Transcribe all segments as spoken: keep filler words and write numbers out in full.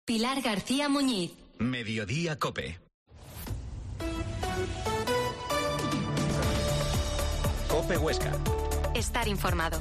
Pilar García Muñiz. Mediodía Cope. Cope Huesca. Estar informado.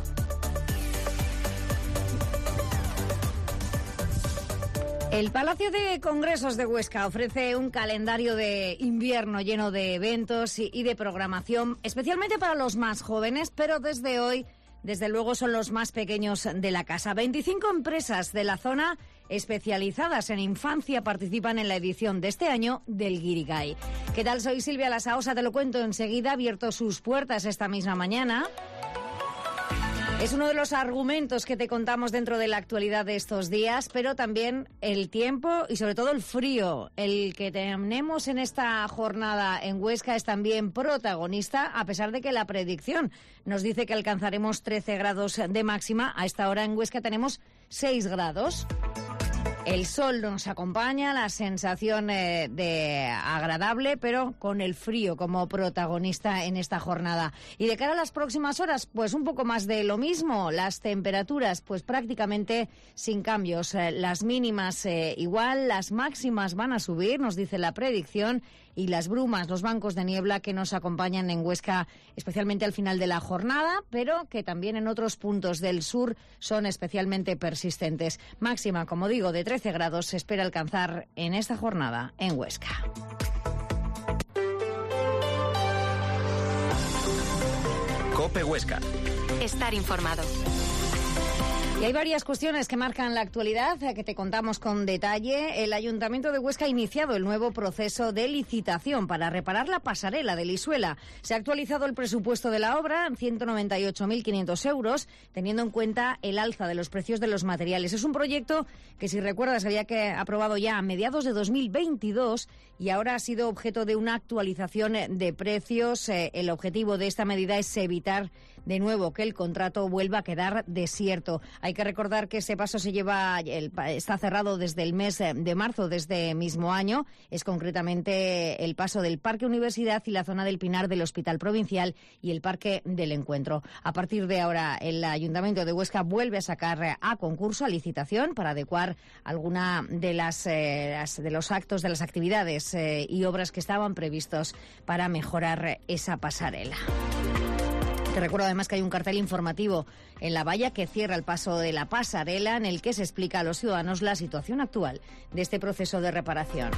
El Palacio de Congresos de Huesca ofrece un calendario de invierno lleno de eventos y de programación, especialmente para los más jóvenes, pero desde hoy, desde luego, son los más pequeños de la casa. veinticinco empresas de la zona especializadas en infancia participan en la edición de este año del Guirigay. ¿Qué tal? Soy Silvia Lasaosa, te lo cuento enseguida. Ha abierto sus puertas esta misma mañana. Es uno de los argumentos que te contamos dentro de la actualidad de estos días, pero también el tiempo y sobre todo el frío. El que tenemos en esta jornada en Huesca es también protagonista, a pesar de que la predicción nos dice que alcanzaremos trece grados de máxima. A esta hora en Huesca tenemos seis grados. El sol nos acompaña, la sensación eh, de agradable, pero con el frío como protagonista en esta jornada. Y de cara a las próximas horas, pues un poco más de lo mismo. Las temperaturas, pues prácticamente sin cambios. Eh, las mínimas eh, igual, las máximas van a subir, nos dice la predicción. Y las brumas, los bancos de niebla que nos acompañan en Huesca, especialmente al final de la jornada, pero que también en otros puntos del sur son especialmente persistentes. Máxima, como digo, de trece grados se espera alcanzar en esta jornada en Huesca. Cope Huesca. Estar informado. Y hay varias cuestiones que marcan la actualidad, que te contamos con detalle. El Ayuntamiento de Huesca ha iniciado el nuevo proceso de licitación para reparar la pasarela de Lisuela. Se ha actualizado el presupuesto de la obra en ciento noventa y ocho mil quinientos euros, teniendo en cuenta el alza de los precios de los materiales. Es un proyecto que, si recuerdas, había que aprobado ya a mediados de dos mil veintidós y ahora ha sido objeto de una actualización de precios. Eh, el objetivo de esta medida es evitar de nuevo que el contrato vuelva a quedar desierto. Hay que recordar que ese paso se lleva, el, está cerrado desde el mes de marzo de este mismo año. Es concretamente el paso del Parque Universidad y la zona del Pinar del Hospital Provincial y el Parque del Encuentro. A partir de ahora, el Ayuntamiento de Huesca vuelve a sacar a concurso, a licitación, para adecuar alguna de las, eh, las de los actos, de las actividades eh, y obras que estaban previstos para mejorar esa pasarela. Te recuerdo además que hay un cartel informativo en la valla que cierra el paso de la pasarela en el que se explica a los ciudadanos la situación actual de este proceso de reparación.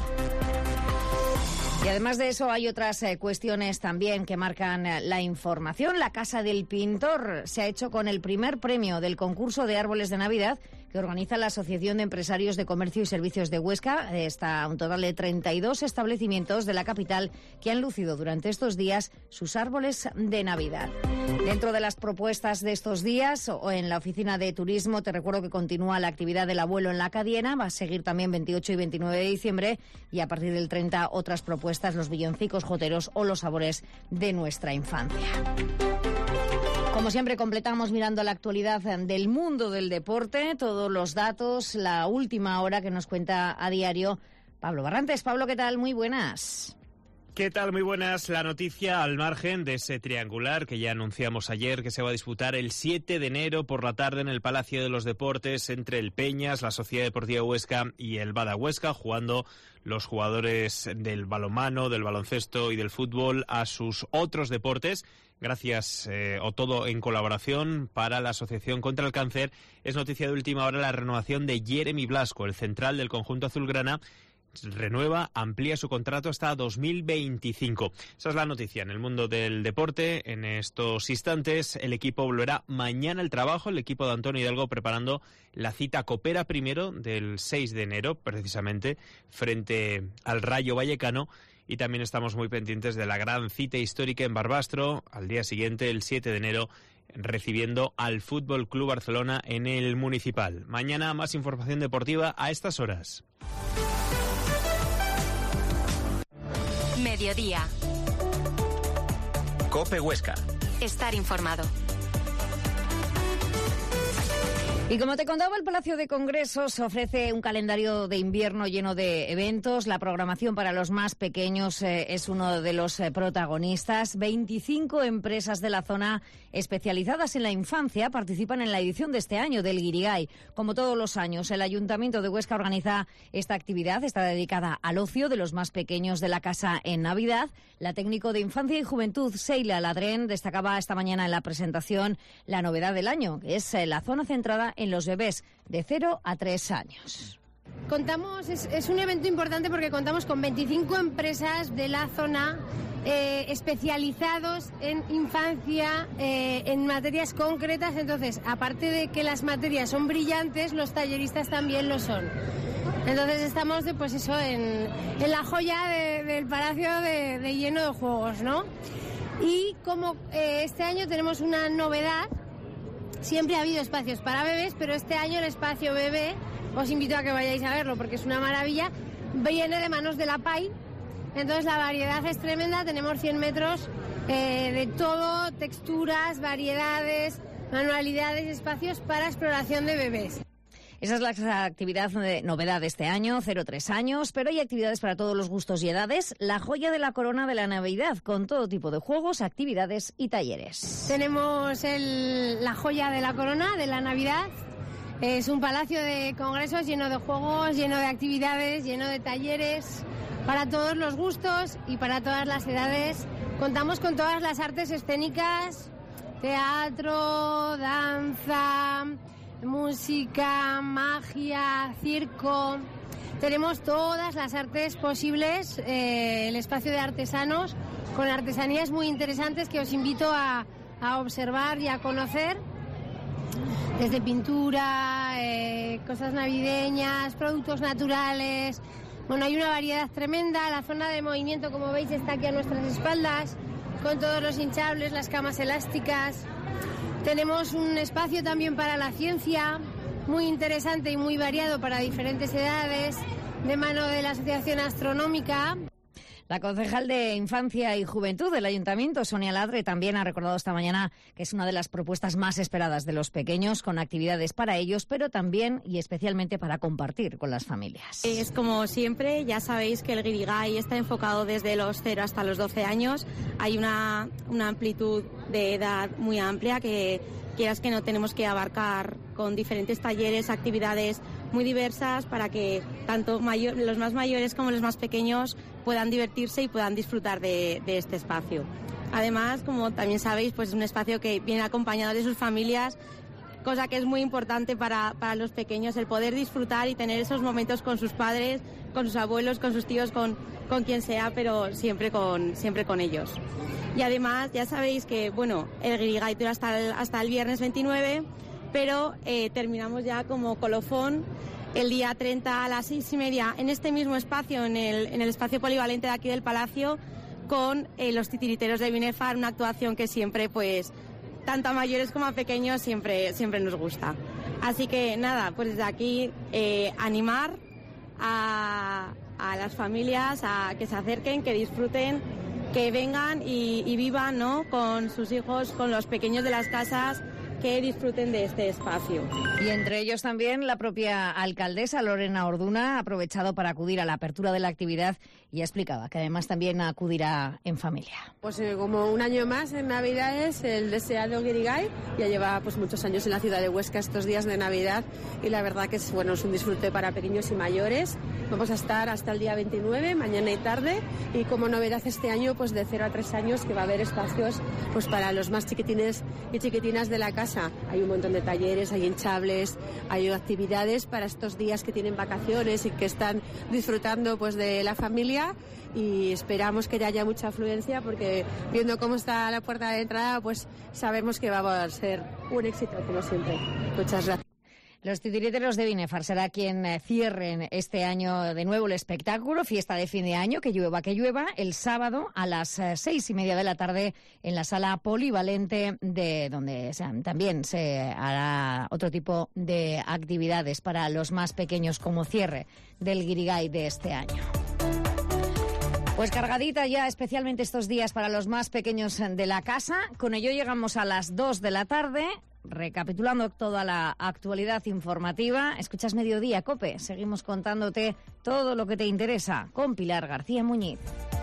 Y además de eso hay otras eh, cuestiones también que marcan eh, la información. La Casa del Pintor se ha hecho con el primer premio del concurso de árboles de Navidad que organiza la Asociación de Empresarios de Comercio y Servicios de Huesca. Está un total de treinta y dos establecimientos de la capital que han lucido durante estos días sus árboles de Navidad. Dentro de las propuestas de estos días, o en la oficina de turismo, te recuerdo que continúa la actividad del abuelo en la Cadiena, va a seguir también veintiocho y veintinueve de diciembre, y a partir del treinta otras propuestas, los villancicos joteros o los sabores de nuestra infancia. Como siempre, completamos mirando la actualidad del mundo del deporte, todos los datos, la última hora que nos cuenta a diario Pablo Barrantes. Pablo, ¿qué tal? Muy buenas. ¿Qué tal? Muy buenas. La noticia al margen de ese triangular que ya anunciamos ayer, que se va a disputar el siete de enero por la tarde en el Palacio de los Deportes entre el Peñas, la Sociedad Deportiva Huesca y el Bada Huesca, jugando los jugadores del balonmano, del baloncesto y del fútbol a sus otros deportes. Gracias, eh, o todo en colaboración para la Asociación contra el Cáncer. Es noticia de última hora la renovación de Jeremy Blasco, el central del conjunto azulgrana. Renueva, amplía su contrato hasta dos mil veinticinco. Esa es la noticia en el mundo del deporte. En estos instantes el equipo volverá mañana al trabajo, el equipo de Antonio Hidalgo preparando la cita copera primero del seis de enero, precisamente, frente al Rayo Vallecano. Y también estamos muy pendientes de la gran cita histórica en Barbastro, al día siguiente, el siete de enero, recibiendo al Fútbol Club Barcelona en el Municipal. Mañana más información deportiva a estas horas. Mediodía. Cope Huesca. Estar informado. Y como te contaba, el Palacio de Congresos ofrece un calendario de invierno lleno de eventos. La programación para los más pequeños eh, es uno de los eh, protagonistas. veinticinco empresas de la zona especializadas en la infancia participan en la edición de este año del Guirigay. Como todos los años, el Ayuntamiento de Huesca organiza esta actividad. Está dedicada al ocio de los más pequeños de la casa en Navidad. La técnico de Infancia y Juventud, Seila Ladrén, destacaba esta mañana en la presentación la novedad del año, que es eh, la zona centrada en los bebés de cero a tres años. Contamos, es, es un evento importante porque contamos con veinticinco empresas de la zona eh, especializados en infancia, eh, en materias concretas. Entonces, aparte de que las materias son brillantes, los talleristas también lo son. Entonces estamos, de, pues eso, en, en la joya de, del palacio de, de lleno de juegos, ¿no? Y como eh, este año tenemos una novedad. Siempre ha habido espacios para bebés, pero este año el espacio bebé, os invito a que vayáis a verlo porque es una maravilla, viene de manos de la P A I, entonces la variedad es tremenda, tenemos cien metros eh, de todo, texturas, variedades, manualidades, espacios para exploración de bebés. Esa es la actividad de novedad de este año, cero a tres años, pero hay actividades para todos los gustos y edades. La joya de la corona de la Navidad, con todo tipo de juegos, actividades y talleres. Tenemos el, la joya de la corona de la Navidad. Es un palacio de congresos lleno de juegos, lleno de actividades, lleno de talleres, para todos los gustos y para todas las edades. Contamos con todas las artes escénicas, teatro, danza, música, magia, circo. Tenemos todas las artes posibles, eh, el espacio de artesanos con artesanías muy interesantes que os invito a, a observar y a conocer, desde pintura, eh, cosas navideñas, productos naturales. Bueno, hay una variedad tremenda. La zona de movimiento, como veis, está aquí a nuestras espaldas, con todos los hinchables, las camas elásticas. Tenemos un espacio también para la ciencia, muy interesante y muy variado para diferentes edades, de mano de la Asociación Astronómica. La concejal de Infancia y Juventud del Ayuntamiento, Sonia Ladre, también ha recordado esta mañana que es una de las propuestas más esperadas de los pequeños, con actividades para ellos, pero también y especialmente para compartir con las familias. Es como siempre, ya sabéis que el Guirigay está enfocado desde los cero hasta los doce años. Hay una, una amplitud de edad muy amplia que, quieras que no, tenemos que abarcar con diferentes talleres, actividades muy diversas para que tanto mayor, los más mayores como los más pequeños puedan divertirse y puedan disfrutar de, de este espacio. Además, como también sabéis, pues es un espacio que viene acompañado de sus familias, cosa que es muy importante para, para los pequeños, el poder disfrutar y tener esos momentos con sus padres, con sus abuelos, con sus tíos, con, con quien sea, pero siempre con, siempre con ellos. Y además, ya sabéis que, bueno, el Guirigay dura hasta el, hasta el viernes veintinueve, pero eh, terminamos ya como colofón el día treinta a las seis y media en este mismo espacio, en el, en el espacio polivalente de aquí del Palacio, con eh, los titiriteros de Binefar, una actuación que siempre, pues, tanto a mayores como a pequeños, siempre, siempre nos gusta. Así que nada, pues desde aquí eh, animar a, a las familias a que se acerquen, que disfruten, que vengan y, y vivan, ¿no?, con sus hijos, con los pequeños de las casas, que disfruten de este espacio. Y entre ellos también la propia alcaldesa Lorena Orduna ha aprovechado para acudir a la apertura de la actividad y explicaba que además también acudirá en familia. Pues eh, como un año más en Navidades, el deseado Guirigay ya lleva pues muchos años en la ciudad de Huesca estos días de Navidad y la verdad que es, bueno, es un disfrute para pequeños y mayores. Vamos a estar hasta el día veintinueve, mañana y tarde, y como novedad este año, pues de cero a tres años, que va a haber espacios pues para los más chiquitines y chiquitinas de la casa. Hay un montón de talleres, hay hinchables, hay actividades para estos días que tienen vacaciones y que están disfrutando pues de la familia, y esperamos que haya mucha afluencia porque viendo cómo está la puerta de entrada pues sabemos que va a ser un éxito como siempre. Muchas gracias. Los titiriteros de Binefar será quien cierren este año de nuevo el espectáculo, fiesta de fin de año, que llueva, que llueva, el sábado a las seis y media de la tarde en la sala polivalente, de donde o sea, también se hará otro tipo de actividades para los más pequeños como cierre del Guirigay de este año. Pues cargadita ya, especialmente estos días para los más pequeños de la casa. Con ello llegamos a las dos de la tarde. recapitulando toda la actualidad informativa. Escuchas Mediodía, COPE. Seguimos contándote todo lo que te interesa con Pilar García Muñiz.